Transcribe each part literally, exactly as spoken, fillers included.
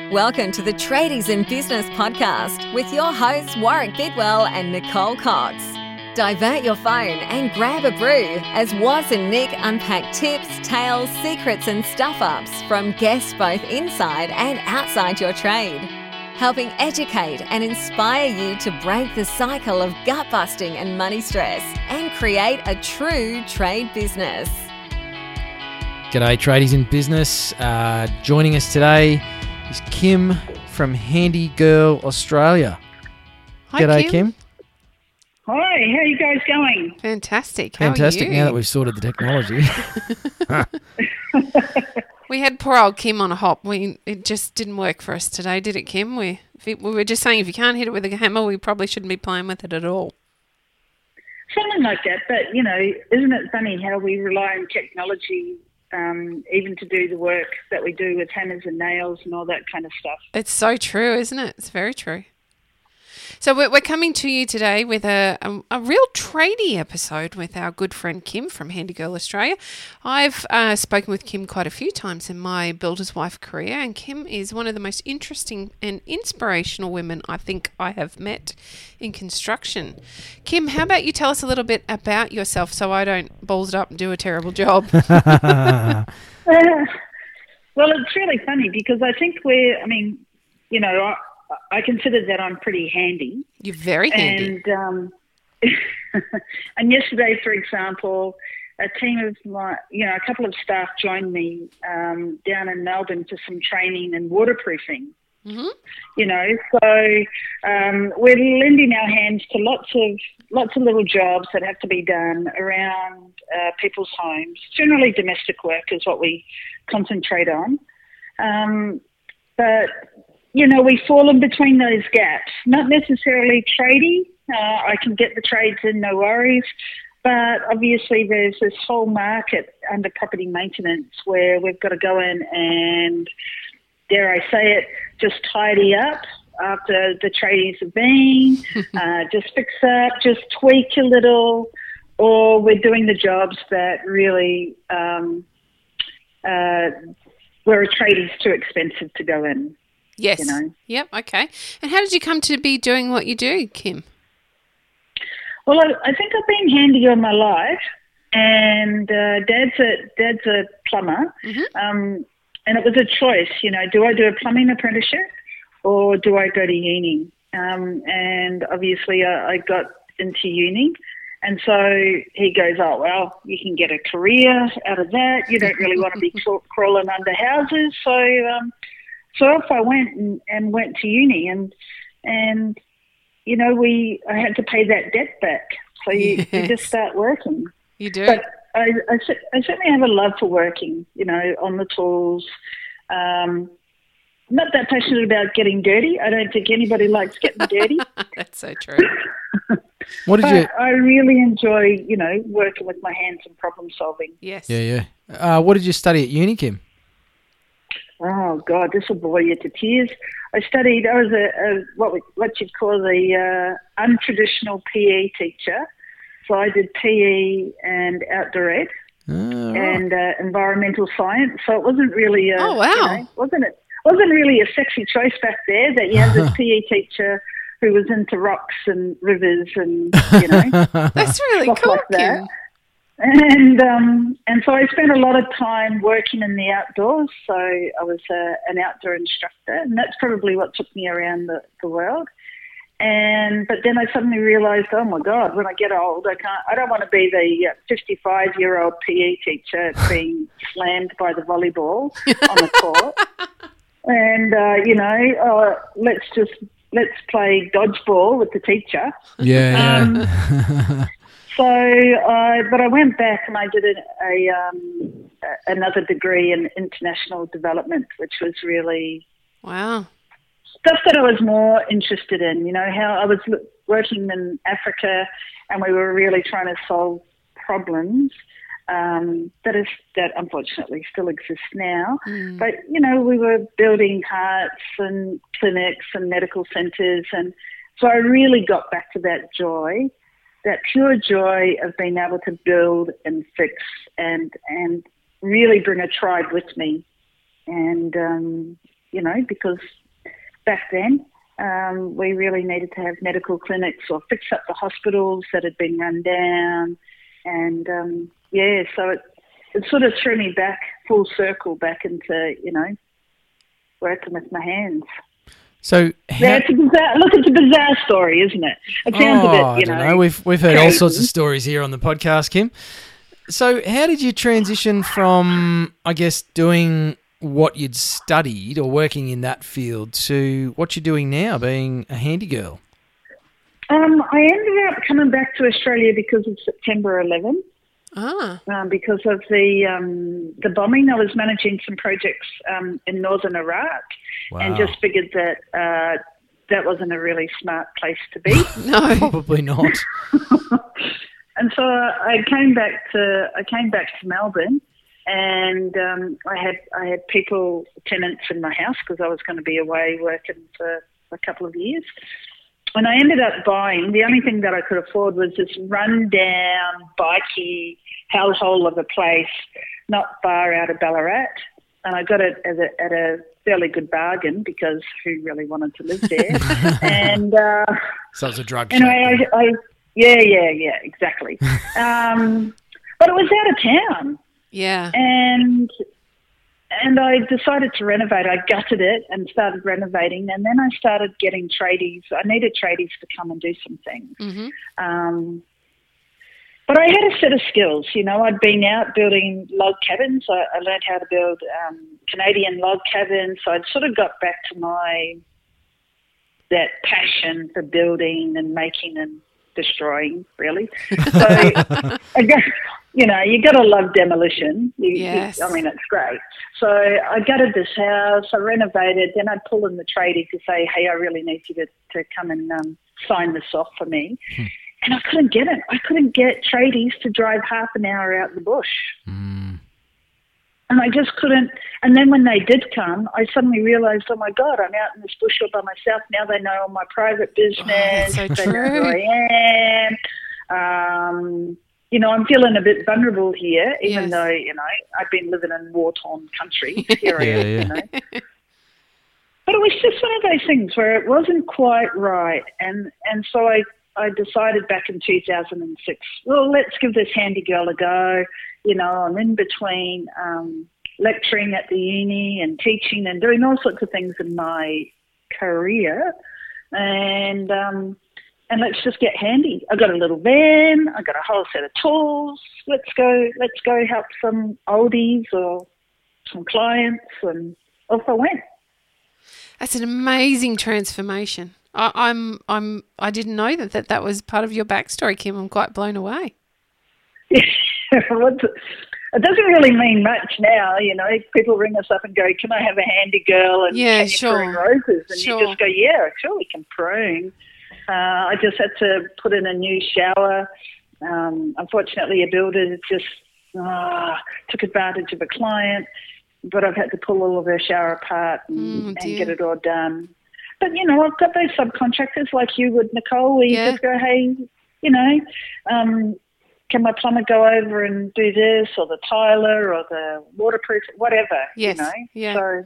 Welcome to the Tradies in Business podcast with your hosts Warwick Bidwell and Nicole Cox. Divert your phone and grab a brew as Waz and Nick unpack tips, tales, secrets and stuff-ups from guests both inside and outside your trade, helping educate and inspire you to break the cycle of gut-busting and money stress and create a true trade business. G'day Tradies in Business. Uh, joining us today is Kim from Handy Girl Australia. Hi, G'day Kim. Kim. Hi, how are you guys going? Fantastic. How Fantastic. Are you? Now that we've sorted the technology. We had poor old Kim on a hop. We it just didn't work for us today, did it, Kim? We if it, we were just saying if you can't hit it with a hammer, we probably shouldn't be playing with it at all. Something like that, but, you know, isn't it funny how we rely on technology um, even to do the work that we do with hammers and nails and all that kind of stuff? It's so true, isn't it? It's very true. So we're, we're coming to you today with a, a, a real tradie episode with our good friend Kim from Handy Girl Australia. I've uh, spoken with Kim quite a few times in my builder's wife career, and Kim is one of the most interesting and inspirational women I think I have met in construction. Kim, how about you tell us a little bit about yourself so I don't balls it up and do a terrible job? Uh, well, it's really funny because I think we're, I mean, you know, I, I consider that I'm pretty handy. You're very handy. And um, and yesterday, for example, a team of my, you know, a couple of staff joined me um, down in Melbourne for some training in waterproofing. Mm-hmm. You know, so um, we're lending our hands to lots of lots of little jobs that have to be done around uh, people's homes. Generally, domestic work is what we concentrate on. Um, but you know, we fall in between those gaps. Not necessarily tradie. Uh, I can get the trades in, no worries. But obviously there's this whole market under property maintenance where we've got to go in and, dare I say it, just tidy up after the tradies have been, uh, just fix up, just tweak a little, or we're doing the jobs that really um, uh, where a tradie's too expensive to go in. Yes. You know. Yep. Okay. And how did you come to be doing what you do, Kim? Well, I, I think I've been handy all my life, and uh, Dad's a Dad's a plumber, Mm-hmm. um, and it was a choice. You know, do I do a plumbing apprenticeship or do I go to uni? Um, and obviously, I, I got into uni, and so he goes, "Oh well, you can get a career out of that. You don't really want to be crawling under houses, so." Um, So off I went and, and went to uni, and and you know we I had to pay that debt back. So you, Yes. you just start working. You do. But I, I, I certainly have a love for working. You know, on the tools. Um, not that passionate about getting dirty. I don't think anybody likes getting dirty. That's so true. What did but you... I really enjoy, you know, working with my hands and problem solving. Yes. Yeah, yeah. Uh, what did you study at uni, Kim? Oh God, this will bore you to tears. I studied. I was a, a what we, what you'd call the uh, untraditional P E teacher. So I did P E and outdoor ed Oh, and uh, environmental science. So it wasn't really. A, Oh, wow. You know, wasn't it? Wasn't really a sexy choice back there that you had this P E teacher who was into rocks and rivers and you know That's really stuff cool, like that. Kim. And um, and so I spent a lot of time working in the outdoors. So I was uh, an outdoor instructor, and that's probably what took me around the, the world. And but then I suddenly realised, oh my God, when I get old, I can't. I don't want to be the fifty-five-year-old P E teacher being slammed by the volleyball on the court. And uh, you know, uh, let's just let's play dodgeball with the teacher. yeah, yeah. Um, So, uh, but I went back and I did a, a um, another degree in international development, which was really Wow. stuff that I was more interested in. You know, how I was l- working in Africa, and we were really trying to solve problems um, that is that unfortunately still exist now. Mm. But you know, we were building hearts and clinics and medical centres, and so I really got back to that joy. That pure joy of being able to build and fix and and really bring a tribe with me. And um, you know, because back then um, we really needed to have medical clinics or fix up the hospitals that had been run down. And, um, yeah, so it, it sort of threw me back full circle back into, you know, working with my hands. So how, yeah, it's a bizarre, look, it's a bizarre story, isn't it? It sounds oh, a bit, you I don't know. know. We've we've heard crazy. all sorts of stories here on the podcast, Kim. So how did you transition from, I guess, doing what you'd studied or working in that field to what you're doing now, being a handy girl? Um, I ended up coming back to Australia because of September eleventh. Ah. Um, because of the um, the bombing. I was managing some projects um, in northern Iraq, Wow. and just figured that uh, that wasn't a really smart place to be. No. Probably not. And so I came back to I came back to Melbourne, and um, I had I had people tenants in my house because I was going to be away working for a couple of years. And I ended up buying, the only thing that I could afford was this run-down, bikey hellhole of a place not far out of Ballarat. And I got it at a, at a fairly good bargain because who really wanted to live there? and uh, So it's a drug anyway, shack. I, I, yeah, yeah, yeah, exactly. um, but it was out of town. Yeah. And... And I decided to renovate. I gutted it and started renovating. And then I started getting tradies. I needed tradies to come and do some things. Mm-hmm. Um, but I had a set of skills. You know, I'd been out building log cabins. I, I learned how to build um, Canadian log cabins. So I'd sort of got back to my, that passion for building and making and destroying, really. So I guess, you know, you got to love demolition. You, Yes. you, I mean, it's great. So I gutted this house, I renovated, then I'd pull in the tradie to say, hey, I really need you to, to come and um, sign this off for me. Hmm. And I couldn't get it. I couldn't get tradies to drive half an hour out in the bush. Mm. And I just couldn't. And then when they did come, I suddenly realised, oh, my God, I'm out in this bush all by myself. Now they know all my private business. that's so They know true. who I am. Um, you know, I'm feeling a bit vulnerable here, even Yes. though, you know, I've been living in war-torn country. Here I Yeah, am, yeah. you know. But it was just one of those things where it wasn't quite right. And, and so I, I decided back in two thousand six, well, let's give this handy girl a go. You know, I'm in between um, lecturing at the uni and teaching and doing all sorts of things in my career. And um, and let's just get handy. I got a little van. I got a whole set of tools. Let's go. Let's go help some oldies or some clients, and off I went. That's an amazing transformation. I, I'm, I'm, I didn't know that, that that was part of your backstory, Kim. I'm quite blown away. What's it? It doesn't really mean much now, you know. People ring us up and go, "Can I have a handy girl?" And Yeah, can you sure. prune roses? And Sure. you just go, "Yeah, sure, we can prune." Uh, I just had to put in a new shower. Um, unfortunately, a builder just uh, took advantage of a client, but I've had to pull all of her shower apart and, Mm, and dear. get it all done. But, you know, I've got those subcontractors like you would, Nicole, where Yeah. you just go, hey, you know, um, can my plumber go over and do this, or the tiler, or the waterproof, whatever, Yes, you know? yeah. So,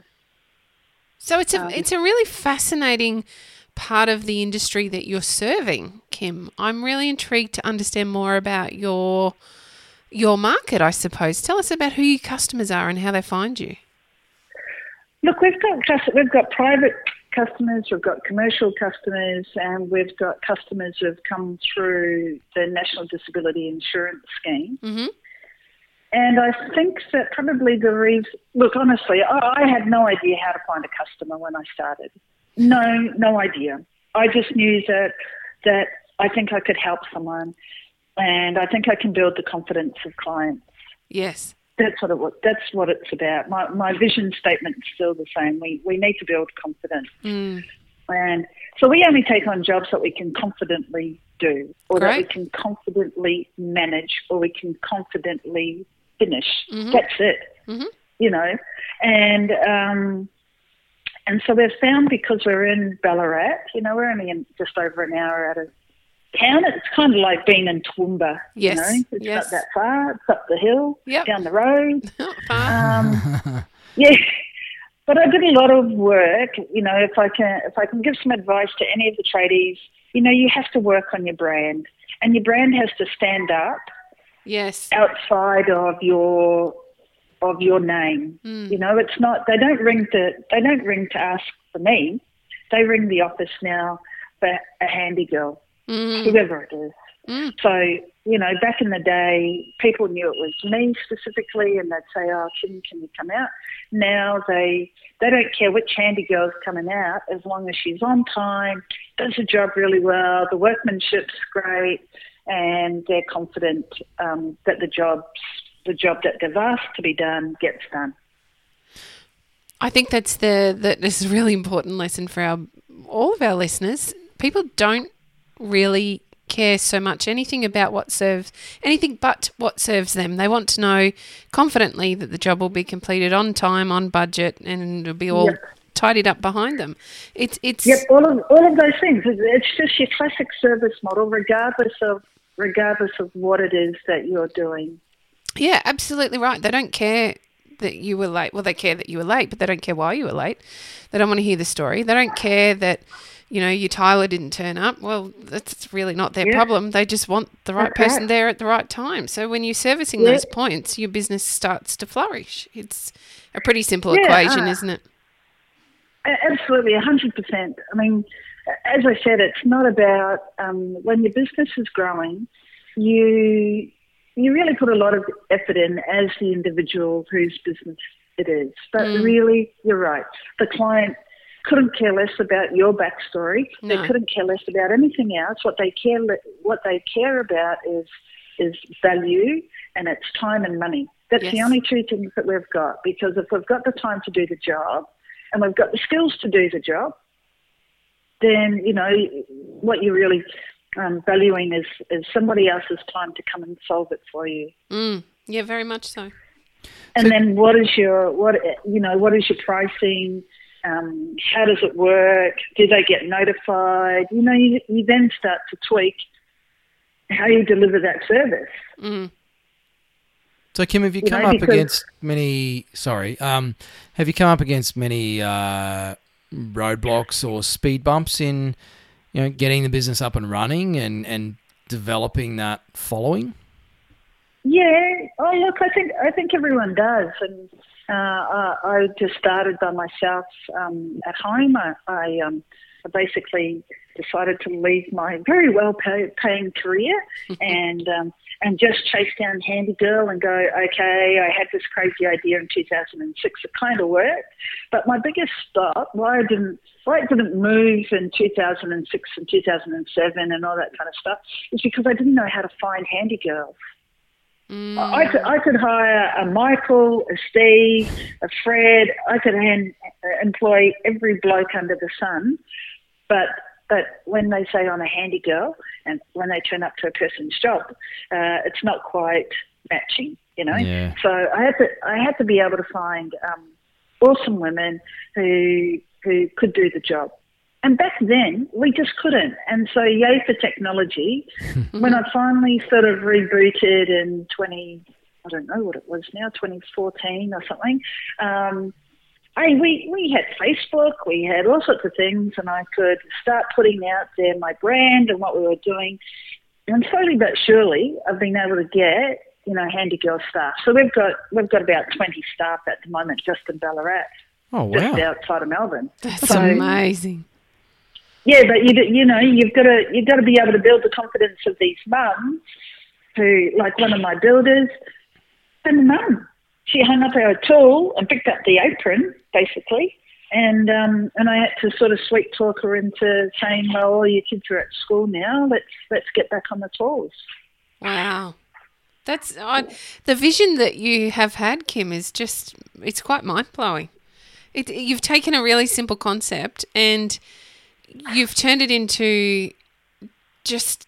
So it's a, Um, it's a really fascinating part of the industry that you're serving, Kim. I'm really intrigued to understand more about your your market, I suppose. Tell us about who your customers are and how they find you. look, we've got cus- we've got private customers, we've got commercial customers, and we've got customers who have come through the National Disability Insurance Scheme. Mm-hmm. And I think that probably the reason, look, honestly, I, I had no idea how to find a customer when I started. No, no idea. I just knew that that I think I could help someone, and I think I can build the confidence of clients. Yes. That's what it was. That's what it's about. My my vision statement is still the same. We we need to build confidence, Mm. and so we only take on jobs that we can confidently do, or that we Great. can confidently manage, or we can confidently finish. Mhm. That's it. Mhm. You know, and um, and so we've found, because we're in Ballarat, you know, we're only in just over an hour out of town. It's kind of like being in Toowoomba. Yes, You know, it's yes. not that far. It's up the hill, Yep. down the road. Not far. Um, yeah, but I did a lot of work. You know, if I can, if I can give some advice to any of the tradies, you know, you have to work on your brand, and your brand has to stand up. Yes. Outside of your of your name, mm. you know, it's not. They don't ring to. They don't ring to ask for me. They ring the office now for a handy girl, mm. whoever it is. Mm. So, you know, back in the day, people knew it was me specifically, and they'd say, "Oh, Kim, can you come out?" Now they they don't care which handy girl's coming out, as long as she's on time, does the job really well, the workmanship's great, and they're confident um, that the job the job that they've asked to be done gets done. I think that's the that is a really important lesson for our all of our listeners. People don't really care so much anything about what serves anything but what serves them. They want to know confidently that the job will be completed on time, on budget, and it'll be all Yep. tidied up behind them. It's it's Yep, all of all of those things. It- It's just your classic service model, regardless of regardless of what it is that you're doing. yeah, absolutely right. They don't care that you were late. Well, they care that you were late, but they don't care why you were late. They don't want to hear the story. They don't care that, you know, your Tyler didn't turn up. Well, that's really not their Yeah. problem. They just want the right That's person right. there at the right time. So when you're servicing Yeah. those points, your business starts to flourish. It's a pretty simple Yeah, equation, uh, isn't it? A- Absolutely, one hundred percent. I mean, as I said, it's not about um, when your business is growing, you you really put a lot of effort in as the individual whose business it is. But Mm. really, you're right. The client couldn't care less about your backstory. No. They couldn't care less about anything else. What they care le- what they care about is is value, and it's time and money. That's the Yes. only two things that we've got. Because if we've got the time to do the job, and we've got the skills to do the job, then, you know, what you're really um, valuing is, is somebody else's time to come and solve it for you. Mm. Yeah, very much so. And So- then what is your, what you know, what is your pricing? Um, how does it work? Do they get notified? You know, you, you then start to tweak how you deliver that service. Mm. So, Kim, have you You come know, up because- against many? Sorry, um, have you come up against many uh, roadblocks or speed bumps in, you know, getting the business up and running and, and developing that following? Yeah. Oh, look, I think I think everyone does, and uh, I, I just started by myself um, at home. I, I, um, I basically decided to leave my very well pay, paying career and um, and just chase down Handy Girl and go, okay, I had this crazy idea in two thousand six. It kind of worked, but my biggest stop, why I didn't why it didn't move in two thousand six and two thousand seven and all that kind of stuff, is because I didn't know how to find Handy Girls. Mm. I could I could hire a Michael, a Steve, a Fred. I could hand, uh, employ every bloke under the sun, but but when they say I'm a handy girl, and when they turn up to a person's job, uh, it's not quite matching, you know. Yeah. So I had to I had to be able to find um, awesome women who who could do the job. And back then, we just couldn't. And so, yay for technology. When I finally sort of rebooted in twenty, I don't know what it was now, twenty fourteen or something, um, I, we, we had Facebook, we had all sorts of things, and I could start putting out there my brand and what we were doing. And slowly but surely, I've been able to get, you know, Handy Girl staff. So we've got we've got about twenty staff at the moment just in Ballarat, Oh, just wow. outside of Melbourne. That's So- amazing. Yeah, but you you know you've got to you've got to be able to build the confidence of these mums who, like one of my builders, and the mum, she hung up our tool and picked up the apron basically, and um, and I had to sort of sweet talk her into saying, well, all your kids are at school now. Let's let's get back on the tools. Wow. That's I, the vision that you have had, Kim, is just, it's quite mind-blowing. It, you've taken a really simple concept and you've turned it into just,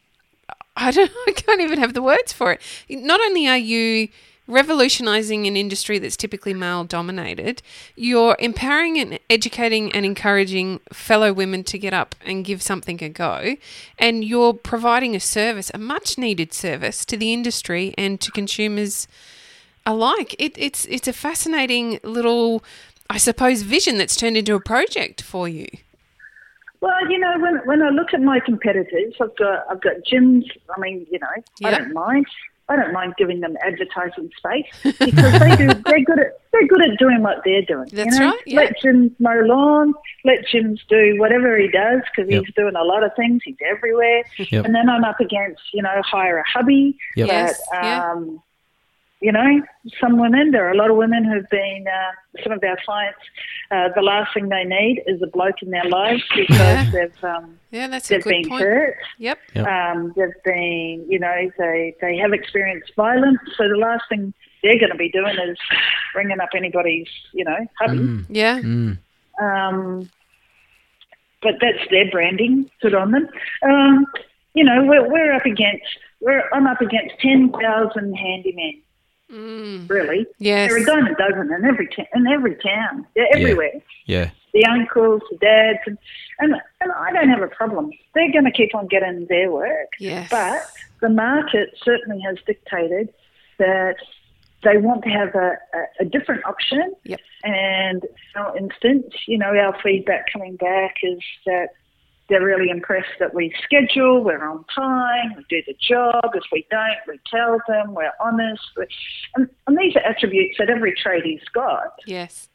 I don't I can't even have the words for it. Not only are you revolutionizing an industry that's typically male dominated, you're empowering and educating and encouraging fellow women to get up and give something a go, and you're providing a service, a much needed service to the industry and to consumers alike. It, it's it's a fascinating little I suppose, vision that's turned into a project for you. Well, you know, when when I look at my competitors, I've got I've got gyms. I mean, you know, Yep. I don't mind. I don't mind giving them advertising space because they do. They're good at they're good at doing what they're doing. That's you know? right, yeah. Let gyms mow lawn. Let gyms do whatever he does because Yep. he's doing a lot of things. He's everywhere. Yep. And then I'm up against, you know, hire a hubby. Yep. Yes, That, yeah. um, you know, some women. There are a lot of women who've been. Uh, some of our clients. Uh, the last thing they need is a bloke in their lives because Yeah. they've. Um, Yeah, that's a They've good been point. hurt. Yep. Yep. Um, they've been, you know, they they have experienced violence. So the last thing they're going to be doing is ringing up anybody's, you know, hubby. Mm. Yeah. Mm. Um, but that's their branding put on them. Um, you know, we're we're up against. We're I'm up against ten thousand handymen. Mm. Really, Yes. there are a dime a dozen in every ta- in every town. They're everywhere. Yeah. The uncles, the dads, and, and and I don't have a problem. They're going to keep on getting their work. Yes. But the market certainly has dictated that they want to have a, a, a different option. Yep. And for instance, you know, our feedback coming back is that they're really impressed that we schedule, we're on time, we do the job. If we don't, we tell them, we're honest. We, and, and these are attributes that every tradie's got. Yes.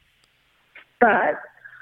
But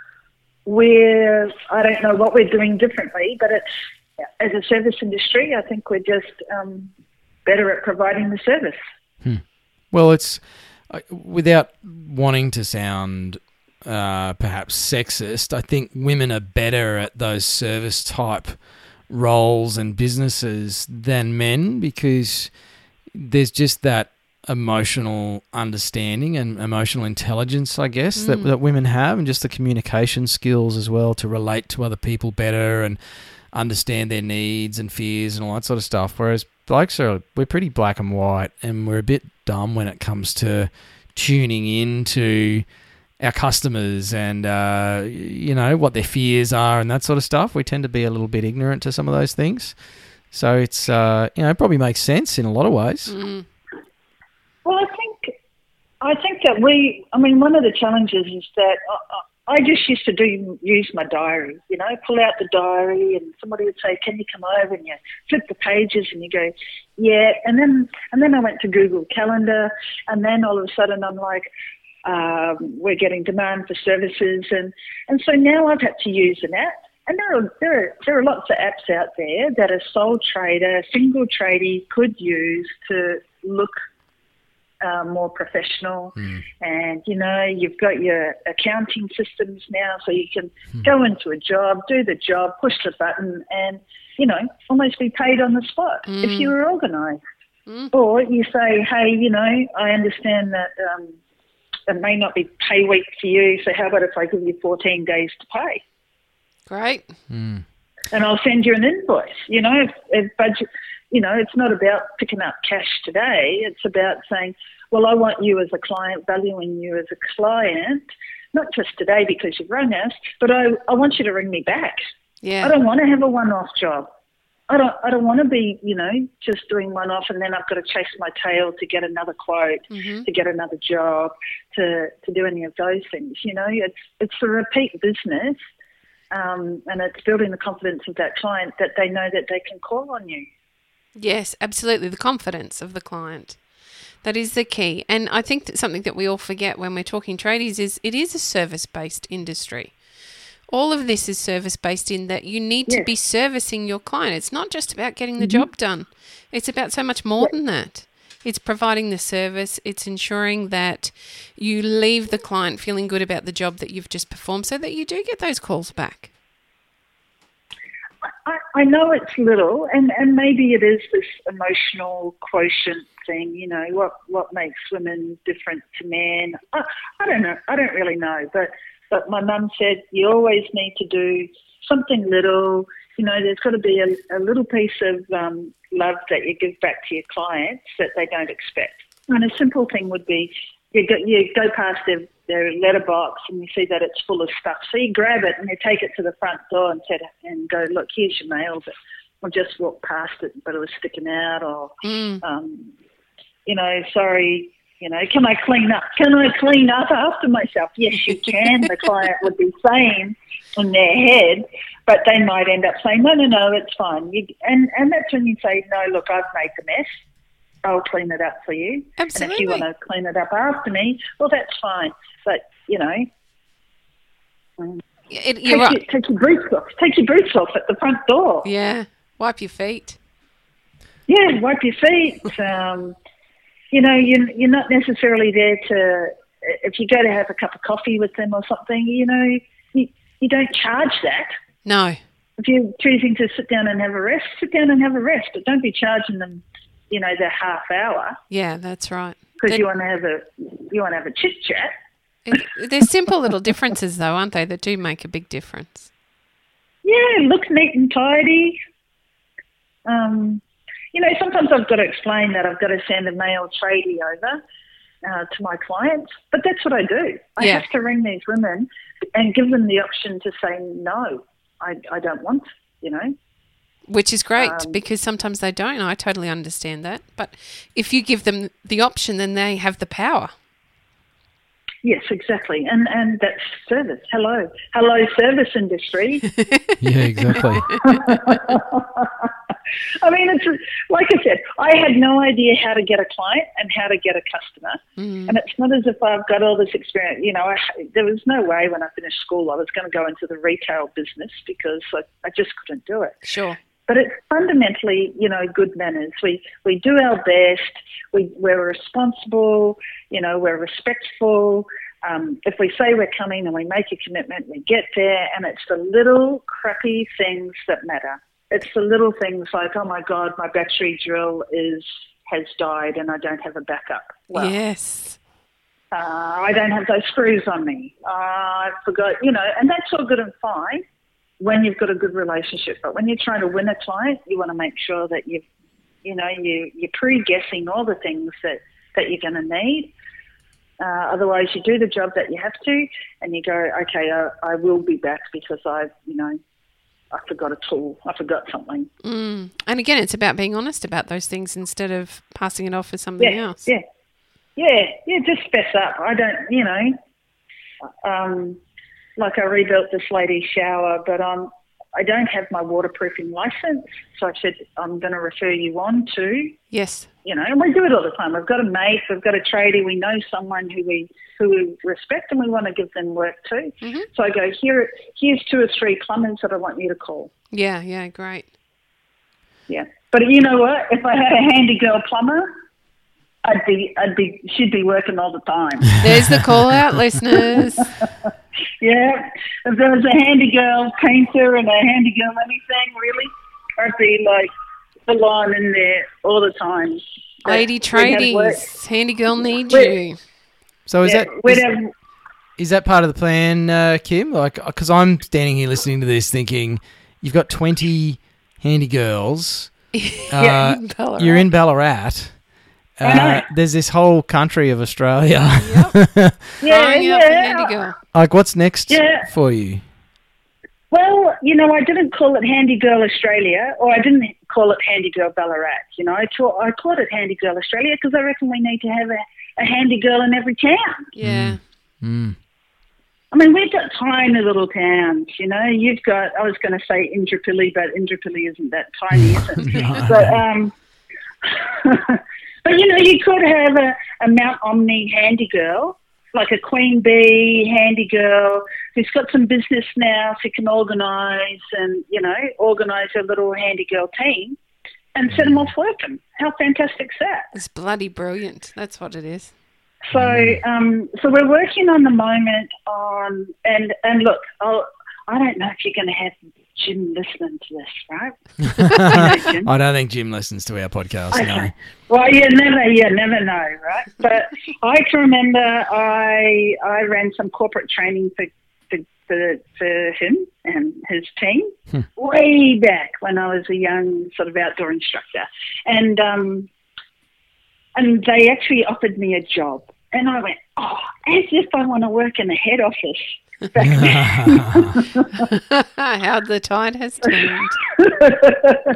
we're, I don't know what we're doing differently, but it's, as a service industry, I think we're just um, better at providing the service. Well, it's uh, without wanting to sound uh, perhaps sexist, I think women are better at those service type roles and businesses than men because there's just that emotional understanding and emotional intelligence, I guess, that, that women have, and just the communication skills as well to relate to other people better and understand their needs and fears and all that sort of stuff. Whereas blokes are, we're pretty black and white and we're a bit dumb when it comes to tuning into our customers and, uh, you know, what their fears are and that sort of stuff. We tend to be a little bit ignorant to some of those things. So it's, uh, you know, it probably makes sense in a lot of ways. Mm. Well, I think I think that we, I mean, one of the challenges is that I, I just used to do use my diary, you know, pull out the diary and somebody would say, can you come over? And you flip the pages and you go, yeah. And then and then I went to Google Calendar and then all of a sudden I'm like, um, we're getting demand for services. And, and so now I've had to use an app. And there are, there are there are lots of apps out there that a sole trader, single tradie could use to look Uh, more professional. Mm. And, you know, you've got your accounting systems now so you can go into a job, do the job, push the button and, you know, almost be paid on the spot if you were organised. Mm. Or you say, hey, you know, I understand that um, it may not be pay week for you, so how about if I give you fourteen days to pay? Great. Mm. And I'll send you an invoice. You know, if, if budget, you know, it's not about picking up cash today. It's about saying, well, I want you as a client, valuing you as a client, not just today because you've rung us, but I, I want you to ring me back. Yeah. I don't want to have a one-off job. I don't I don't want to be, you know, just doing one-off and then I've got to chase my tail to get another quote, Mm-hmm. to get another job, to, to do any of those things. You know, it's it's a repeat business. Um, and it's building the confidence of that client that they know that they can call on you. Yes, absolutely. The confidence of the client. That is the key. And I think that something that we all forget when we're talking tradies is it is a service-based industry. All of this is service-based in that you need to Yes. be servicing your client. It's not just about getting the job done. It's about so much more than that. It's providing the service. It's ensuring that you leave the client feeling good about the job that you've just performed so that you do get those calls back. I, I know it's little, and, and maybe it is this emotional quotient thing, you know, what, what makes women different to men. I, I don't know. I don't really know. But, but my mum said you always need to do something little. You know, there's got to be a, a little piece of um, love that you give back to your clients that they don't expect. And a simple thing would be you go, you go past their, their letterbox and you see that it's full of stuff. So you grab it and you take it to the front door and, set, and go, look, here's your mail. But I just walked past it, but it was sticking out. Or, Mm. um, you know, sorry, You know, can I clean up? Can I clean up after myself? Yes, you can, the client would be saying in their head, but they might end up saying, no, no, no, it's fine. You, and, and that's when you say, no, look, I've made the mess. I'll clean it up for you. Absolutely. And if you want to clean it up after me, well, that's fine. But, you know, um, It, take, you're your, right. take your boots off. Take your boots off at the front door. Yeah. Wipe your feet. Yeah, wipe your feet. Um, you know, you, you're not necessarily there to, if you go to have a cup of coffee with them or something, you know, you, you don't charge that. No. If you're choosing to sit down and have a rest, sit down and have a rest, but don't be charging them, you know, the half hour Yeah, that's right. because They're- you want to have a you want to have a chit chat. it- They're simple little differences, though, aren't they, that do make a big difference. Yeah, look neat and tidy. Um, you know, sometimes I've got to explain that I've got to send a male tradie over uh, to my clients, but that's what I do. I Yeah. have to ring these women and give them the option to say no. I I don't want, you know. Which is great Um, because sometimes they don't. I totally understand that. But if you give them the option, then they have the power. Yes, exactly, and and that's service. Hello, hello, service industry. Yeah, exactly. I mean, it's like I said, I had no idea how to get a client and how to get a customer, Mm. and it's not as if I've got all this experience. You know, I, there was no way when I finished school I was going to go into the retail business because I, I just couldn't do it. Sure. But it's fundamentally, you know, good manners. We we do our best. We we're responsible. You know, we're respectful. Um, if we say we're coming and we make a commitment, we get there. And it's the little crappy things that matter. It's the little things like, oh my God, my battery drill is has died and I don't have a backup. Well, Yes. uh, I don't have those screws on me. Uh, I forgot, you know, and that's all good and fine when you've got a good relationship. But when you're trying to win a client, you want to make sure that you've, you know, you, you're pre-guessing all the things that, that you're going to need. Uh, otherwise, you do the job that you have to and you go, okay, I, I will be back because I've, you know, I forgot a tool. I forgot something. Mm. And again, it's about being honest about those things instead of passing it off as something Yeah, else. yeah, yeah, yeah. Just fess up. I don't, you know, um, like I rebuilt this lady's shower, but um, I don't have my waterproofing license, so I said I'm going to refer you on to, Yes. you know, and we do it all the time. We've got a mate, we've got a tradie, we know someone who we who we respect, and we want to give them work too. Mm-hmm. So I go, here, here's two or three plumbers that I want you to call. Yeah, yeah, great. Yeah, but you know what? If I had a handy girl plumber, I'd be, I'd be, she'd be working all the time. There's the call out, listeners. Yeah, if there was a handy girl painter and a handy girl anything, really, I'd be like the line in there all the time. Lady We'd have work. tradies, handy girl need We'd- you. So is Yeah, that we'd is, have, is that part of the plan, uh, Kim? Like, because I'm standing here listening to this, thinking you've got twenty handy girls. Yeah, Uh, in Ballarat. you're in Ballarat. I know. Uh, there's this whole country of Australia. Yep. yeah, Crying out for handy yeah. girl. Like, what's next Yeah. for you? Well, you know, I didn't call it Handy Girl Australia, or I didn't call it Handy Girl Ballarat. You know, I, taught, I called it Handy Girl Australia because I reckon we need to have a, a handy girl in every town. Yeah. Mm. I mean, we've got tiny little towns, you know. You've got, I was going to say Indooroopilly, but Indooroopilly isn't that tiny, is it? No. But, um, but, you know, you could have a, a Mount Omni handy girl, like a Queen Bee handy girl who's got some business now, so can organise and, you know, organise a little handy girl team and set them off working. How fantastic's that? It's bloody brilliant. That's what it is. So, um, so we're working on the moment on, and and look, I'll, I don't know if you're going to have Jim listening to this, right? You know, Jim? I don't think Jim listens to our podcast. No. Okay. Well, you never, you never know, right? But I can remember I I ran some corporate training for for for, for him and his team way back when I was a young sort of outdoor instructor, and um, and they actually offered me a job. And I went, oh, as if I want to work in the head office back then. How the tide has turned.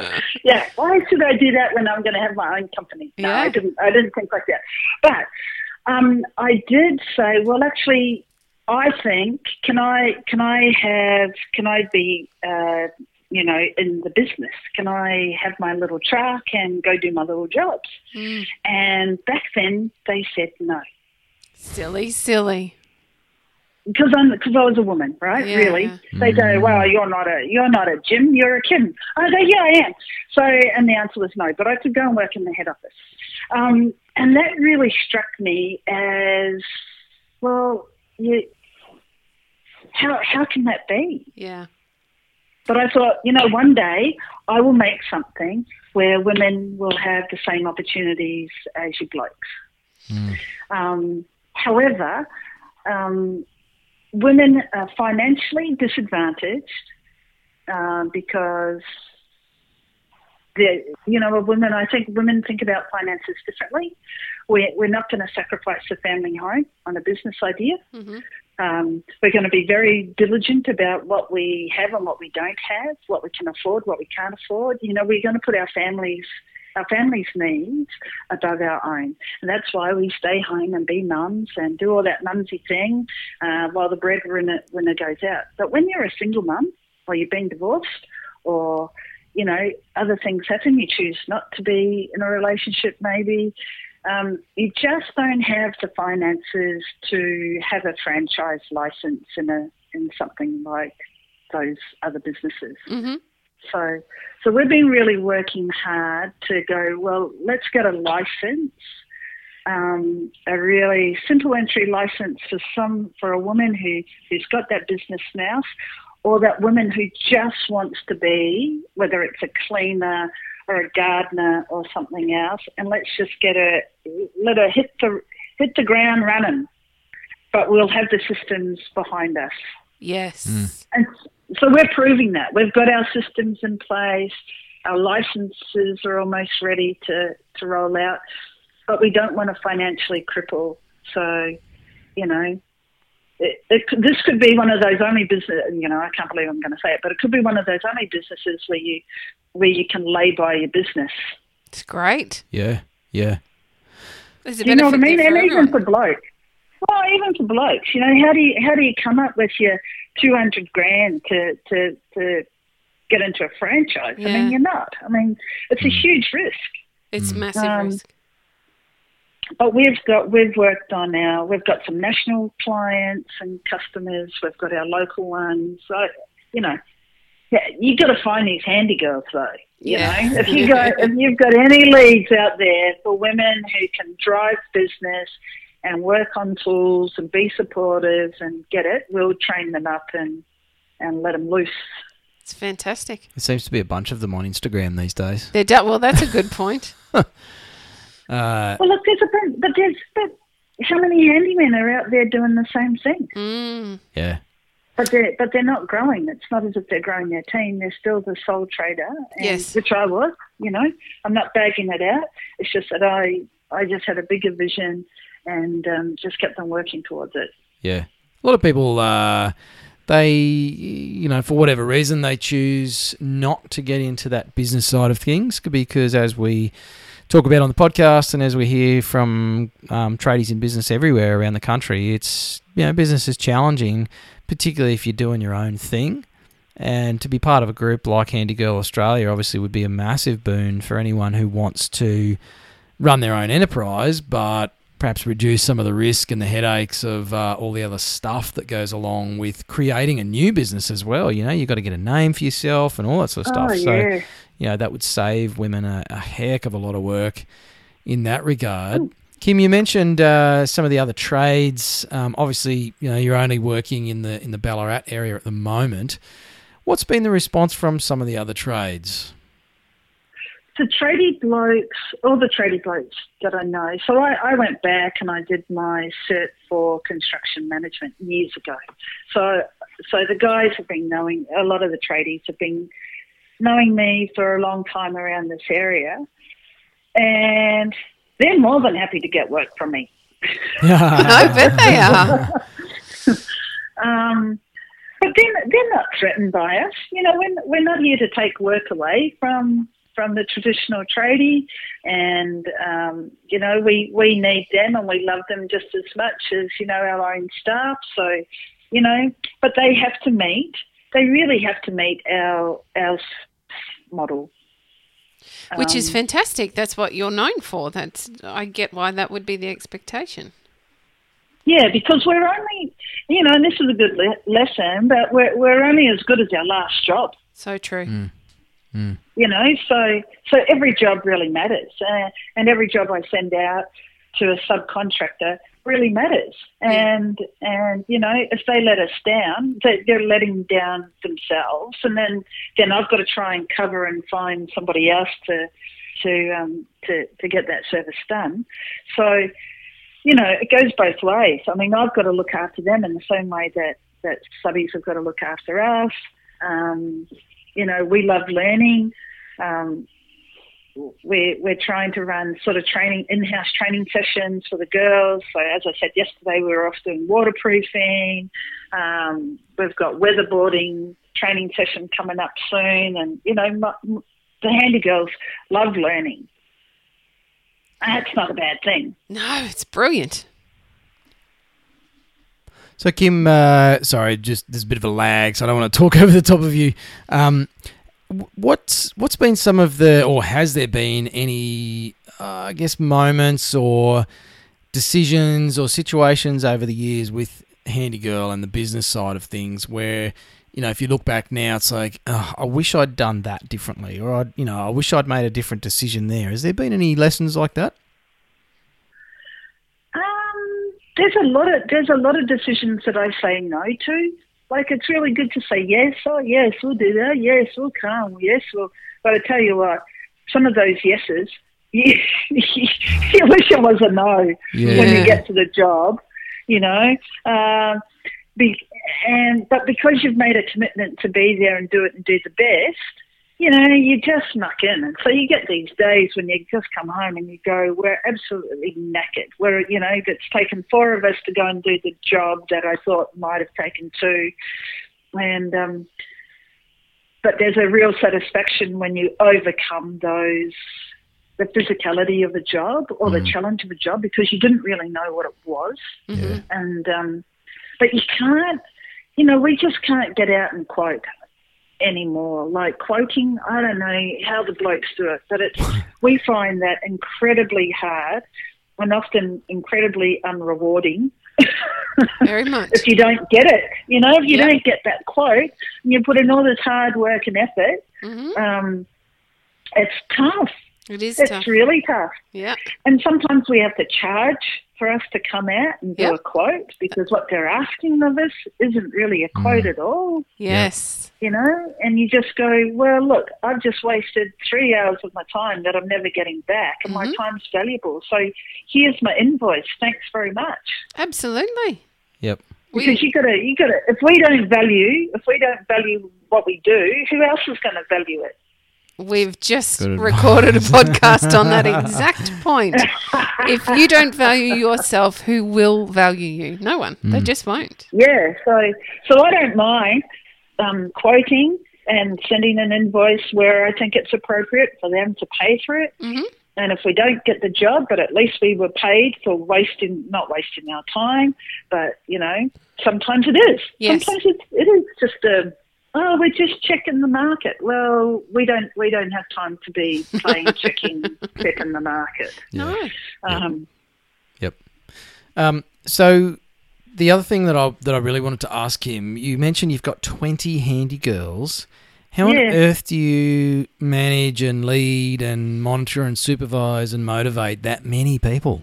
Yeah, why should I do that when I'm going to have my own company? No, Yeah. I didn't. I didn't think like that. But Um, I did say, well, actually, I think can I can I have can I be uh, you know in the business? Can I have my little truck and go do my little jobs? Mm. And back then they said no. Silly, silly. Because I'm because I was a woman, right? Yeah. Really, they go, "Well, you're not a you're not a Jim, you're a Kim." I go, "Yeah, I am." So, and the answer was no, but I could go and work in the head office, um, and that really struck me as well. You, how how can that be? Yeah. But I thought, you know, one day I will make something where women will have the same opportunities as you blokes. Mm. Um, however. Um, Women are financially disadvantaged uh, because, you know, women. I think women think about finances differently. We're, we're not going to sacrifice the family home on a business idea. Mm-hmm. Um, we're going to be very diligent about what we have and what we don't have, what we can afford, what we can't afford. You know, we're going to put our families. Our families' needs above our own. And that's why we stay home and be mums and do all that mumsy thing uh, while the breadwinner winner goes out. But when you're a single mum or you've been divorced or, you know, other things happen, you choose not to be in a relationship maybe, um, you just don't have the finances to have a franchise license in, a, in something like those other businesses. Mm-hmm. So, so we've been really working hard to go, well, let's get a license, um, a really simple entry license for some, for a woman who, who's got that business now, or that woman who just wants to be, whether it's a cleaner or a gardener or something else, and let's just get her, let her hit the, hit the ground running. But we'll have the systems behind us. Yes. Mm. And so we're proving that. We've got our systems in place. Our licenses are almost ready to, to roll out, but we don't want to financially cripple. So, you know, it, it, this could be one of those only business, you know, I can't believe I'm going to say it, but it could be one of those only businesses where you, where you can lay by your business. It's great. Yeah, yeah. There's a Do you know what I benefit mean? there And for even everyone. for blokes. Well, even for blokes, you know, how do you how do you come up with your two hundred grand to, to to get into a franchise? I Yeah. mean, you're not. I mean, it's a huge risk. It's massive Um, risk. But we've got we've worked on our we've got some national clients and customers. We've got our local ones. So you know, yeah, you got to find these handy girls though. You Yeah. know, if you got if you've got any leads out there for women who can drive business and work on tools and be supportive and get it, we'll train them up and, and let them loose. It's fantastic. There seems to be a bunch of them on Instagram these days. They're do- well, that's a good point. Uh, Well, look, there's a bit, but there's but how many handymen are out there doing the same thing? Mm. yeah. But they're but they're not growing. It's not as if they're growing their team. They're still the sole trader. And, Yes. which I was. You know, I'm not bagging it out. It's just that I I just had a bigger vision and um, just kept on working towards it. Yeah. A lot of people, uh, they, you know, for whatever reason, they choose not to get into that business side of things because as we talk about on the podcast and as we hear from um, tradies in business everywhere around the country, it's, you know, business is challenging, particularly if you're doing your own thing. And to be part of a group like Handy Girl Australia obviously would be a massive boon for anyone who wants to run their own enterprise, but perhaps reduce some of the risk and the headaches of uh, all the other stuff that goes along with creating a new business as well. You know, you've got to get a name for yourself and all that sort of stuff. Oh, So, yeah. you know, that would save women a, a heck of a lot of work in that regard. Kim, you mentioned uh, some of the other trades. Um, obviously, you know, you're only working in the in the Ballarat area at the moment. What's been the response from some of the other trades? The tradie blokes, all the tradie blokes that I know. So I, I went back and I did my cert for construction management years ago. So so the guys have been knowing, a lot of the tradies have been knowing me for a long time around this area. And they're more than happy to get work from me. I bet they are. Um, but they're, they're not threatened by us. You know, we're, we're not here to take work away from from the traditional tradie, and um, you know we we need them and we love them just as much as you know our own staff. So you know, but they have to meet. They really have to meet our our model, which is Um, fantastic. That's what you're known for. That's I get why that would be the expectation. Yeah, because we're only, you know, and this is a good le- lesson, but we're we're only as good as our last job. So true. Mm. Mm. You know, so so every job really matters, uh, and every job I send out to a subcontractor really matters. And and you know, if they let us down, they, they're letting down themselves, and then then I've got to try and cover and find somebody else to to um to to get that service done. So. You know, it goes both ways. I mean, I've got to look after them in the same way that, that subbies have got to look after us. Um, you know, we love learning. Um, we're, we're trying to run sort of training, in-house training sessions for the girls. So as I said yesterday, we were off doing waterproofing. Um, we've got weatherboarding training session coming up soon. And, you know, my, the handy girls love learning. That's not a bad thing. No, it's brilliant. So, Kim, uh, sorry, just there's a bit of a lag, so I don't want to talk over the top of you. Um, what's what's been some of the, or has there been any, uh, I guess, moments or decisions or situations over the years with Handy Girl and the business side of things where, you know, if you look back now, it's like, oh, I wish I'd done that differently, or I, you know, I wish I'd made a different decision there. Has there been any lessons like that? Um, there's a lot of there's a lot of decisions that I say no to. Like, it's really good to say yes. Oh, yes, we'll do that. Yes, we'll come. Yes, we'll. But I tell you what, some of those yeses, you, you wish it was a no Yeah. when you get to the job. You know. Uh, Be, and but because you've made a commitment to be there and do it and do the best, you know, you just muck in. And so you get these days when you just come home and you go, we're absolutely knackered. We're, you know, it's taken four of us to go and do the job that I thought might have taken two. And um, but there's a real satisfaction when you overcome those, the physicality of a job or Mm. the challenge of a job, because you didn't really know what it was. Mm-hmm. Yeah. And um, but you can't, you know, we just can't get out and quote anymore. Like quoting, I don't know how the blokes do it, but it's we find that incredibly hard and often incredibly unrewarding. Very much. If you don't get it, you know, if you Yeah. don't get that quote and you put in all this hard work and effort, Mm-hmm. um, it's tough. It is It's tough. really tough. Yeah. And sometimes we have to charge for us to come out and do Yep. a quote, because what they're asking of us isn't really a quote at all, Yes. you know? And you just go, well, look, I've just wasted three hours of my time that I'm never getting back, and my Mhm. time's valuable. So here's my invoice. Thanks very much. Absolutely. Yep. We- Because you gotta, you gotta. If we don't value, if we don't value what we do, who else is going to value it? We've just Good advice. recorded a podcast on that exact point. If you don't value yourself, who will value you? No one. They just won't. Yeah, so so I don't mind um, quoting and sending an invoice where I think it's appropriate for them to pay for it. Mhm. And if we don't get the job, but at least we were paid for wasting, not wasting our time, but, you know, sometimes it is. Yes. Sometimes it, it is just a, oh, we're just checking the market. Well, we don't we don't have time to be playing checking, checking the market. No. Um, Yep. Um, so the other thing that I that I really wanted to ask him, you mentioned you've got twenty handy girls. How on Yeah. earth do you manage and lead and monitor and supervise and motivate that many people?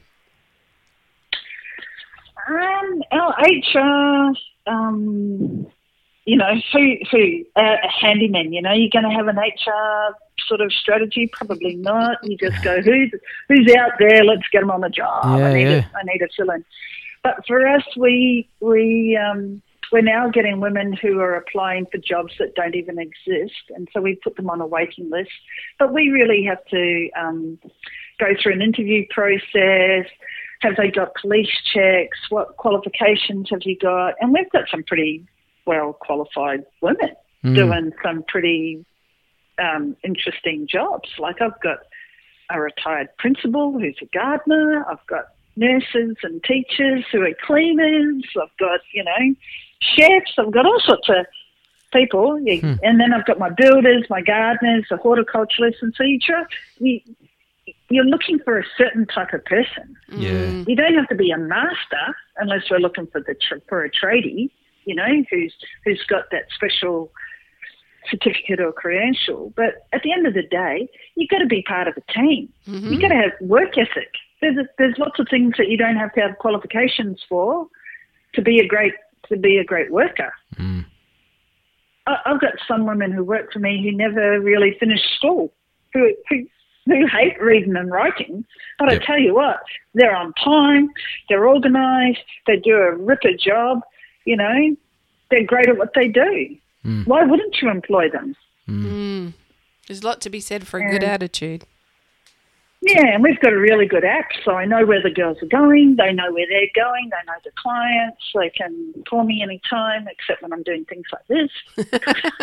Um, our H R, um, you know, who, who, uh, a handyman, you know, you're going to have an H R sort of strategy? Probably not. You just go, who's, who's out there? Let's get them on the job. Yeah, I need yeah. a, I need a fill-in. But for us, we, we, um, we're now getting women who are applying for jobs that don't even exist, and so we put them on a waiting list. But we really have to um, go through an interview process. Have they got police checks? What qualifications have you got? And we've got some pretty well qualified women Mm. doing some pretty um, interesting jobs. Like I've got a retired principal who's a gardener. I've got nurses and teachers who are cleaners. I've got, you know, chefs. I've got all sorts of people. Hmm. And then I've got my builders, my gardeners, the horticulturalists. And so you try, you, you're looking for a certain type of person. Yeah. You don't have to be a master unless we're looking for the tr- for a tradie, you know, who's who's got that special certificate or credential. But at the end of the day, you've got to be part of a team. Mm-hmm. You've got to have work ethic. There's a, there's lots of things that you don't have to have qualifications for to be a great to be a great worker. Mm. I, I've got some women who work for me who never really finished school, who who, who hate reading and writing. But Yep. I tell you what, they're on time, they're organised, they do a ripper job. You know, they're great at what they do. Mm. Why wouldn't you employ them? Mm. There's a lot to be said for a good Yeah. attitude. Yeah, and we've got a really good app, so I know where the girls are going. They know where they're going. They know the clients. They can call me anytime, except when I'm doing things like this.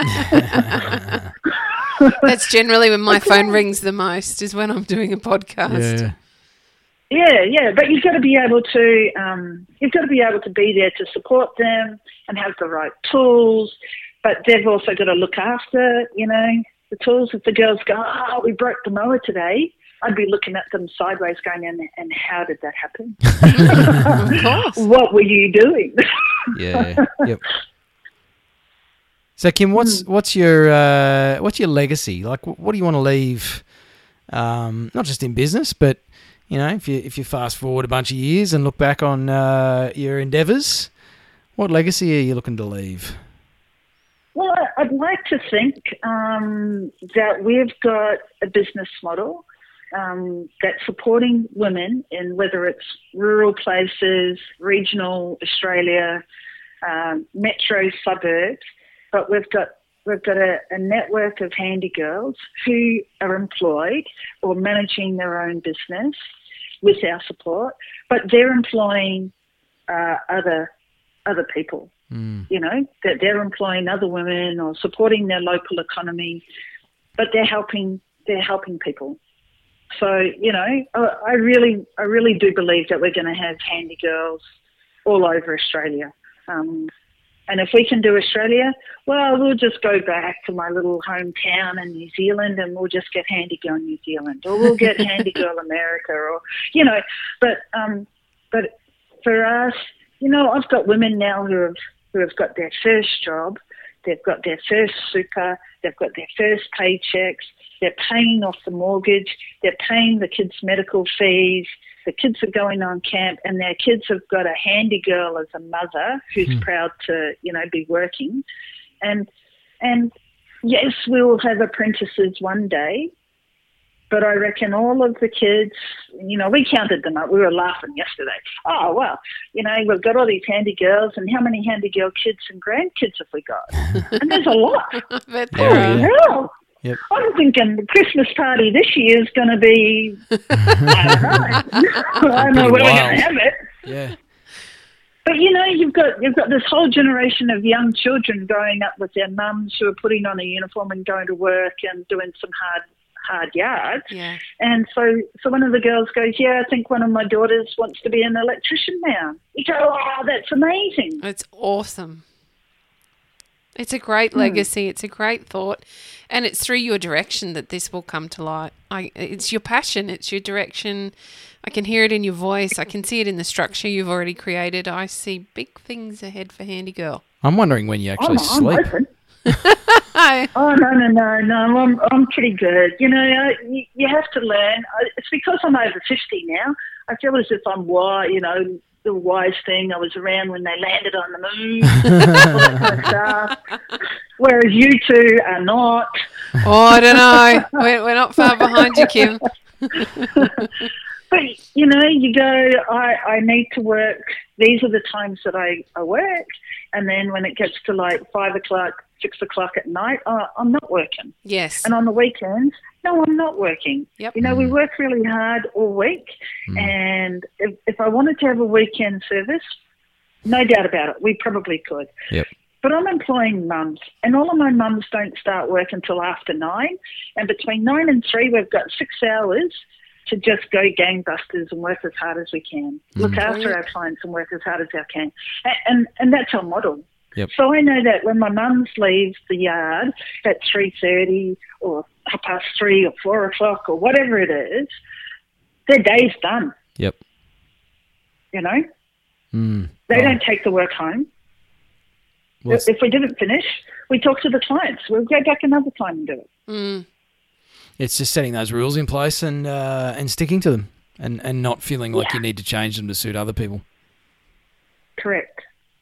That's generally when my phone rings the most, is when I'm doing a podcast. Yeah. Yeah, yeah, but you've got to be able to um, you've got to be able to be there to support them and have the right tools. But they've also got to look after, you know, the tools. If the girls go, oh, we broke the mower today, I'd be looking at them sideways going, and, and how did that happen? Of course. What were you doing? Yeah. Yep. So, Kim, what's what's your uh, what's your legacy? Like, wh- what do you want to leave? Um, not just in business, but you know, if you if you fast forward a bunch of years and look back on uh, your endeavours, what legacy are you looking to leave? Well, I- I'd like to think um, that we've got a business model um, that's supporting women in whether it's rural places, regional Australia, um, metro suburbs, but we've got we've got a, a network of handy girls who are employed or managing their own business with our support, but they're employing uh, other other people. Mm. You know, that they're employing other women or supporting their local economy, but they're helping they're helping people. So, you know, I, I really I really do believe that we're going to have handy girls all over Australia. Um, and if we can do Australia, well, we'll just go back to my little hometown in New Zealand and we'll just get Handy Girl New Zealand, or we'll get Handy Girl America, or, you know, but um, but for us, you know, I've got women now who have who have got their first job, they've got their first super, they've got their first paychecks, they're paying off the mortgage, they're paying the kids' medical fees, the kids are going on camp, and their kids have got a handy girl as a mother who's Hmm. proud to, you know, be working. And and yes, we will have apprentices one day, but I reckon all of the kids, you know, we counted them up. We were laughing yesterday. Oh, well, you know, we've got all these handy girls, and how many handy girl kids and grandkids have we got? And there's a lot. I bet Yeah, there are. yeah. Hell. Yep. I'm thinking the Christmas party this year is going to be, I don't know, I don't know Pretty where we're going wild. to have it. Yeah. But you know, you've got you've got this whole generation of young children growing up with their mums who are putting on a uniform and going to work and doing some hard hard yards. Yeah. And so, so one of the girls goes, "Yeah, I think one of my daughters wants to be an electrician now." You go, "Oh, that's amazing." It's awesome. It's a great legacy. It's a great thought. And it's through your direction that this will come to light. I, it's your passion. It's your direction. I can hear it in your voice. I can see it in the structure you've already created. I see big things ahead for Handy Girl. I'm wondering when you actually I'm, I'm sleep. open. Hi. Oh, no, no, no, no, I'm, I'm pretty good. You know, I, you, you have to learn. I, it's because I'm over fifty now. I feel as if I'm wise, you know, the wise thing. I was around when they landed on the moon, all that kind of stuff. Whereas you two are not. Oh, I don't know. We're, we're not far behind you, Kim. But, you know, you go, I, I need to work. These are the times that I, I work. And then when it gets to like five o'clock, six o'clock at night, oh, I'm not working. Yes. And on the weekends, no, I'm not working. Yep. You know, we work really hard all week. And if, if I wanted to have a weekend service, no doubt about it, we probably could. Yep. But I'm employing mums, and all of my mums don't start work until after nine. And between nine and three, we've got six hours to just go gangbusters and work as hard as we can. Mm. Look after our clients and work as hard as we can. And, and, and that's our model. Yep. So I know that when my mums leaves the yard at three thirty or half past three or four o'clock or whatever it is, their day's done. Yep. You know? Mm. They oh. don't take the work home. Well, if we didn't finish, we talk to the clients. We'll go back another time and do it. Mm. It's just setting those rules in place and uh, and sticking to them and, and not feeling like yeah. you need to change them to suit other people. Correct.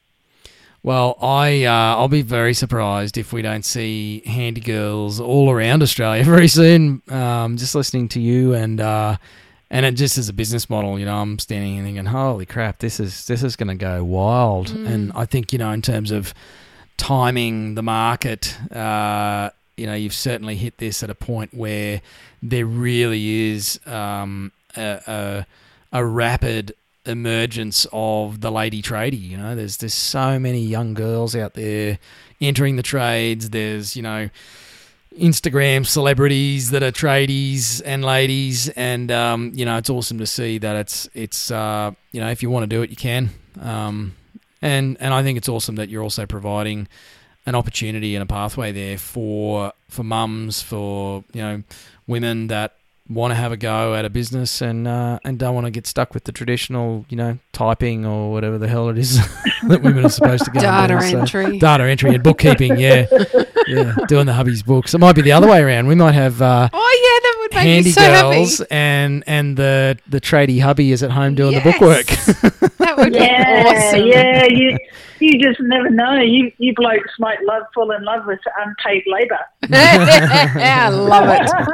Well, I, uh, I'll be very surprised if we don't see handy girls all around Australia very soon. Um, just listening to you and uh, and it just as a business model, you know, I'm standing and thinking, holy crap, this is this is going to go wild. Mm. And I think, you know, in terms of timing the market, uh, you know, you've certainly hit this at a point where there really is um, a, a, a rapid emergence of the lady tradie. You know, there's there's so many young girls out there entering the trades. There's, you know, Instagram celebrities that are tradies and ladies, and um, you know, it's awesome to see that it's it's uh, you know, if you want to do it, you can. Um, and and I think it's awesome that you're also providing an opportunity and a pathway there for for mums, for, you know, women that want to have a go at a business and uh, and don't want to get stuck with the traditional, you know, typing or whatever the hell it is that women are supposed to go data and do. entry, so, data entry and bookkeeping. Yeah, yeah, doing the hubby's books. It might be the other way around. We might have uh, oh yeah, that would make handy me so girls happy. and and the the tradie hubby is at home doing yes. the bookwork. That would yeah, be awesome. Yeah, you you just never know. You you blokes might love fall in love with unpaid labour. I love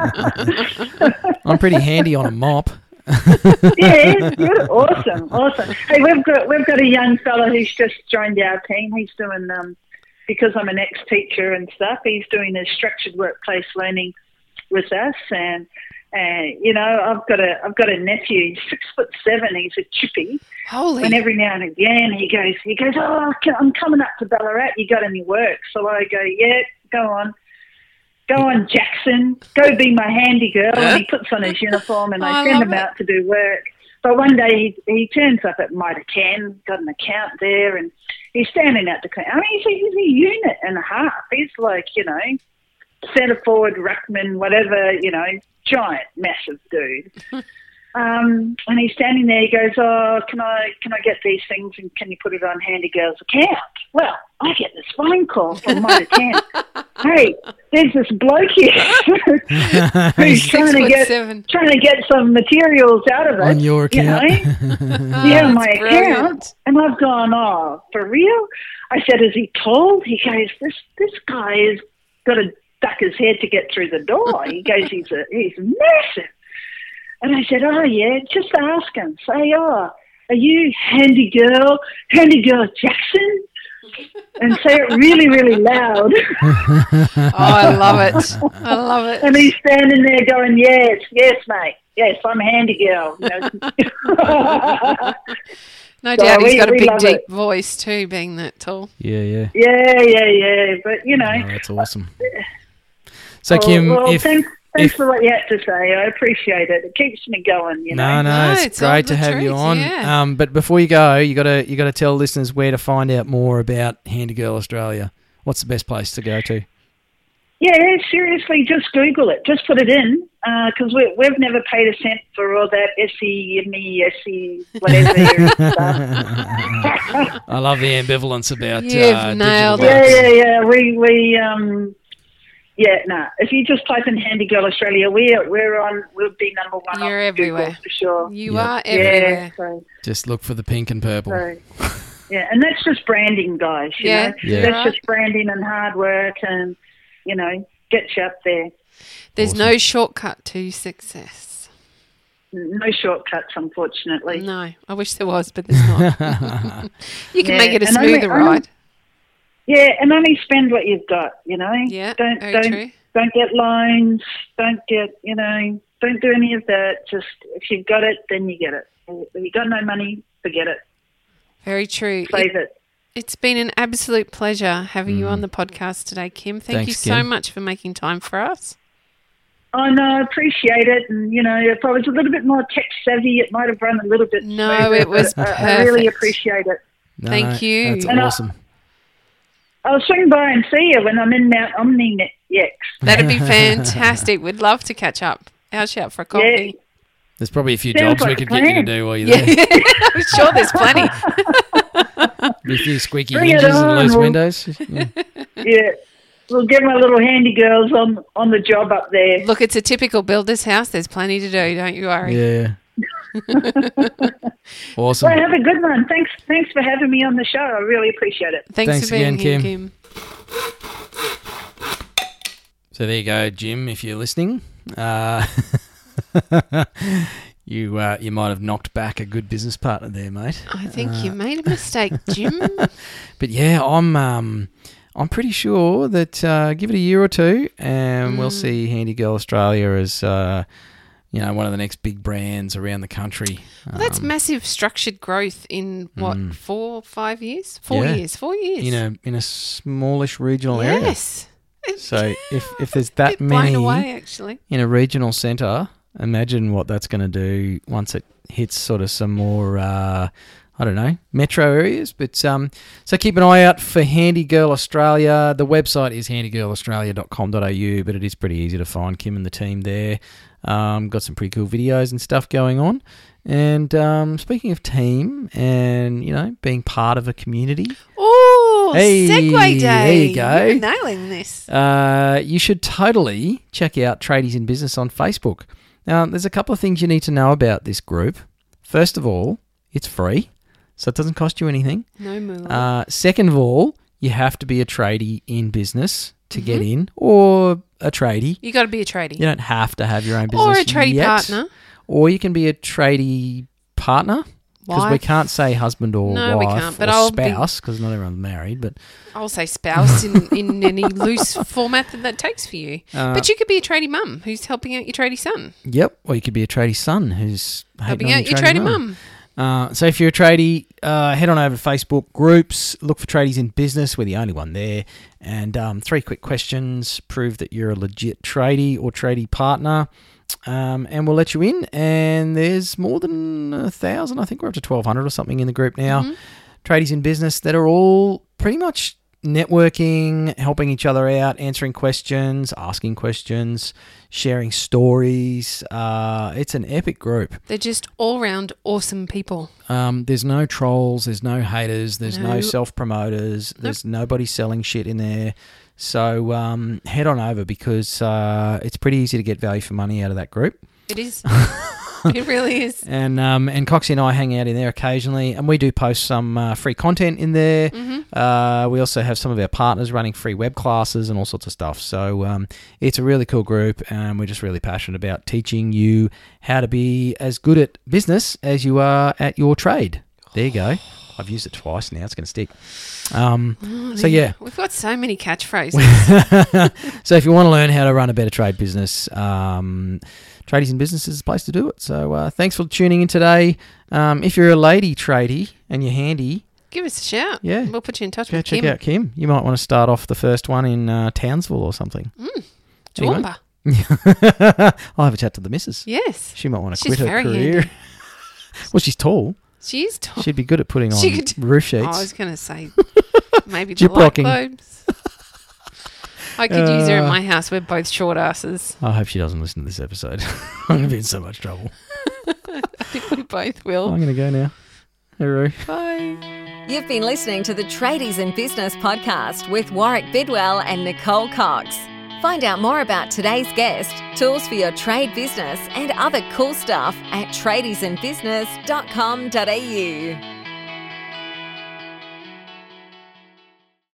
it. I'm pretty handy on a mop. Yeah, good. Awesome, awesome. Hey, we've got we've got a young fella who's just joined our team. He's doing um because I'm an ex-teacher and stuff. He's doing his structured workplace learning with us, and and you know, I've got a I've got a nephew. He's six foot seven. He's a chippy. Holy. And every now and again he goes he goes oh I'm coming up to Ballarat. You got any work? So I go, yeah, go on. Go on, Jackson. Go be my handy girl. And he puts on his uniform and Oh, I I send love him it. out to do work. But one day he, he turns up at Mitre ten, got an account there, and he's standing at the counter. I mean, he's a, he's a unit and a half. He's like, you know, centre forward, ruckman, whatever, you know, giant, massive dude. Um, and he's standing there. He goes, "Oh, can I can I get these things and can you put it on Handy Girl's account?" Well, I get this phone call from Mitre ten. Hey, there's this bloke here who's trying to foot get seven. trying to get some materials out of it On your account. You know? Oh, Yeah, that's my brilliant. account. And I've gone, "Oh, for real?" I said, "Is he tall?" He goes, "This this guy has got to duck his head to get through the door." He goes, "He's a, he's massive." And I said, "Oh, yeah, just ask him. Say, oh, are you Handy Girl, Handy Girl Jackson?" And say it really, really loud. Oh, I love it. I love it. And he's standing there going, "Yes, yes, mate. Yes, I'm Handy Girl." You know? No So doubt he's we- got a we big, love deep it. voice too, being that tall. Yeah, yeah. Yeah, yeah, yeah. But, you know. Oh, that's awesome. So, oh, Kim, well, if thanks, thanks if- for what you had to say. I appreciate it. It keeps me going, you no, know. no, No, it's, it's all great to the have you truth, on. yeah. Um, but before you go, you gotta you gotta tell listeners where to find out more about Handy Girl Australia. What's the best place to go to? Yeah, seriously, just Google it. Just put it in, because we, we've never paid a cent for all that S E, M E, S E, whatever stuff. I love the ambivalence about You've uh, nailed digital it. Yeah, marketing. yeah, yeah. We, we, um, yeah, no. Nah. If you just type in Handy Girl Australia, we're, we're on, we'll be number one You're on Google everywhere. for sure. You Yep. are everywhere. Yeah, so, Just look for the pink and purple. so, yeah, and that's just branding, guys, you Yeah, know. Yeah. That's right. just branding and hard work and, you know, get you up there. There's Awesome. no shortcut to success. No shortcuts, unfortunately. No, I wish there was, but there's not. You can Yeah, make it a and only- smoother only- ride. Yeah, and only spend what you've got, you know. Yeah, don't very don't true. don't get loans. Don't get you know. Don't do any of that. Just if you've got it, then you get it. If you got no money, forget it. Very true. Save it. It's been an absolute pleasure having Mm. you on the podcast today, Kim. Thank Thanks, you so Kim. much for making time for us. Oh, no, I appreciate it. And, you know, if I was a little bit more tech savvy, it might have run a little bit No, smoother, it was but, uh, I really perfect. appreciate it. No, Thank you. That's And I- awesome. I'll swing by and see you when I'm in Mount Omni next. That'd be fantastic. We'd love to catch up. Our shout for a coffee. There's probably a few Sounds jobs we like a could get you to plan. do while you're Yeah, there. I'm sure there's plenty. A few squeaky Bring it hinges and on, loose we'll- windows. Yeah. Yeah. We'll get my little handy girls on, on the job up there. Look, it's a typical builder's house. There's plenty to do. Don't you worry. Yeah. Awesome. Well, have a good one. Thanks Thanks for having me on the show. I really appreciate it. Thanks, Thanks for being again, here, Kim. Kim. So there you go, Jim. If you're listening, uh, you uh, you might have knocked back a good business partner there, mate. I think Uh, you made a mistake, Jim. But yeah, I'm um, I'm pretty sure that uh, give it a year or two, and we'll Mm. see Handy Girl Australia as uh, you know, one of the next big brands around the country. Well, that's Um, massive structured growth in what Mm. four, five years, four Yeah. years, four years. in a in a smallish regional area. yes. So if if there's that Bit blown many away, actually. in a regional centre, imagine what that's going to do once it hits sort of some more, uh, I don't know, metro areas. But um, so keep an eye out for Handy Girl Australia. The website is handy girl australia dot com dot a u, but it is pretty easy to find Kim and the team there. Um, got some pretty cool videos and stuff going on. And um, speaking of team and, you know, being part of a community, Oh, Hey, Segway Day. there you go. You're nailing this. Uh, you should totally check out Tradies in Business on Facebook. Now, there's a couple of things you need to know about this group. First of all, it's free, so it doesn't cost you anything. No moolah. Uh, second of all, you have to be a tradie in business to get Mm-hmm. in, or a tradie. You got to be a tradie. You don't have to have your own business or a tradie yet. partner. Or you can be a tradie partner, because we Wife. can't say husband or No, we wife can't, but or I'll be- spouse, because not everyone's married. But I'll say spouse in, in any loose format that that takes for you. uh, but you could be a tradie mum who's helping out your tradie son. Yep, or you could be a tradie son who's Helping hating on out your tradie mum. Uh, so if you're a tradie, uh, head on over to Facebook groups, look for Tradies in Business. We're the only one there. And um, three quick questions, prove that you're a legit tradie or tradie partner, um, and we'll let you in. And there's more than a thousand, I think we're up to twelve hundred or something in the group now, Mhm. Tradies in Business that are all pretty much networking, helping each other out, answering questions, asking questions, sharing stories. Uh, it's an epic group. They're just all round awesome people. Um, there's no trolls, there's no haters, there's no, No. self-promoters, there's nobody selling shit in there. So um, head on over, because uh, it's pretty easy to get value for money out of that group. It is. It really is. And um, and Coxie and I hang out in there occasionally, and we do post some uh, free content in there. Mm-hmm. Uh, we also have some of our partners running free web classes and all sorts of stuff. So um, it's a really cool group, and we're just really passionate about teaching you how to be as good at business as you are at your trade. There you go. I've used it twice now. It's going to stick. Um, Oh, so yeah. We've got so many catchphrases. So if you want to learn how to run a better trade business, um, Tradies in Business is the place to do it. So uh, thanks for tuning in today. Um, if you're a lady tradie and you're handy, Give us a shout. Yeah. We'll put you in touch go with check Kim. out Kim. You might want to start off the first one in uh, Townsville or something. Anyway. Toowoomba. I'll have a chat to the missus. Yes. She might want to She's quit her very career. handy. Well, she's tall. She is tall. She'd be good at putting on She could- roof Oh, sheets. I was going to say maybe the Gyp light rocking. globes. I could use her in Uh, my house. We're both short asses. I hope she doesn't listen to this episode. I'm going to be in so much trouble. I think we both I'm will. going to go now. Hooroo. Bye. You've been listening to the Tradies in Business podcast with Warwick Bidwell and Nicole Cox. Find out more about today's guest, tools for your trade business, and other cool stuff at tradies in business dot com dot a u.